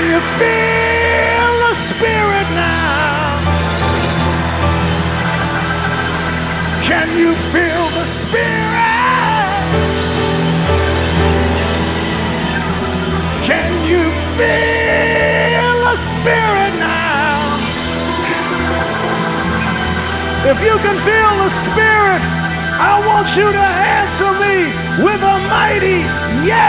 Can you feel the Spirit now? Can you feel the Spirit? Can you feel the Spirit now? If you can feel the Spirit, I want you to answer me with a mighty yes.